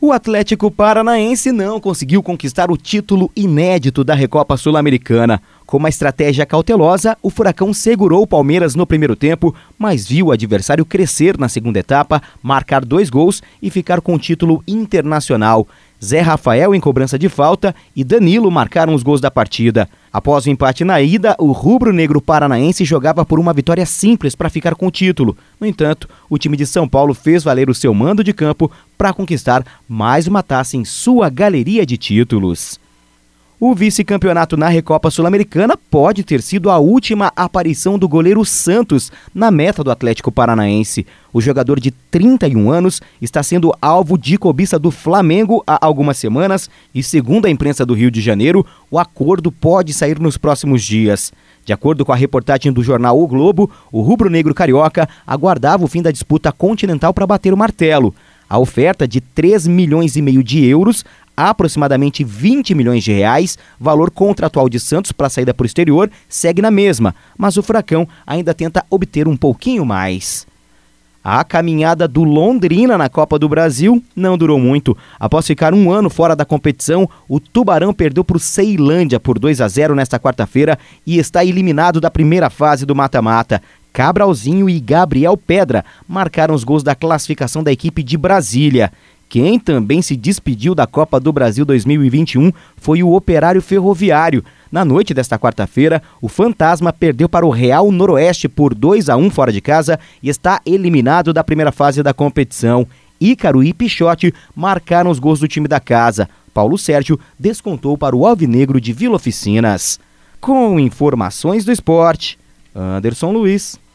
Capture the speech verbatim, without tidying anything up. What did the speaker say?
O Atlético Paranaense não conseguiu conquistar o título inédito da Recopa Sul-Americana. Com uma estratégia cautelosa, o Furacão segurou o Palmeiras no primeiro tempo, mas viu o adversário crescer na segunda etapa, marcar dois gols e ficar com o título internacional. Zé Rafael em cobrança de falta e Danilo marcaram os gols da partida. Após o empate na ida, o rubro-negro paranaense jogava por uma vitória simples para ficar com o título. No entanto, o time de São Paulo fez valer o seu mando de campo para conquistar mais uma taça em sua galeria de títulos. O vice-campeonato na Recopa Sul-Americana pode ter sido a última aparição do goleiro Santos na meta do Atlético Paranaense. O jogador de trinta e um anos está sendo alvo de cobiça do Flamengo há algumas semanas e, segundo a imprensa do Rio de Janeiro, o acordo pode sair nos próximos dias. De acordo com a reportagem do jornal O Globo, o rubro-negro carioca aguardava o fim da disputa continental para bater o martelo. A oferta de três milhões e meio de euros, aproximadamente vinte milhões de reais, valor contratual de Santos para a saída para o exterior, segue na mesma, mas o Furacão ainda tenta obter um pouquinho mais. A caminhada do Londrina na Copa do Brasil não durou muito. Após ficar um ano fora da competição, o Tubarão perdeu para o Ceilândia por dois a zero nesta quarta-feira e está eliminado da primeira fase do mata-mata. Cabralzinho e Gabriel Pedra marcaram os gols da classificação da equipe de Brasília. Quem também se despediu da Copa do Brasil dois mil e vinte e um foi o Operário Ferroviário. Na noite desta quarta-feira, o Fantasma perdeu para o Real Noroeste por dois a um fora de casa e está eliminado da primeira fase da competição. Ícaro e Pichote marcaram os gols do time da casa. Paulo Sérgio descontou para o Alvinegro de Vila Oficinas. Com informações do esporte, Anderson Luiz.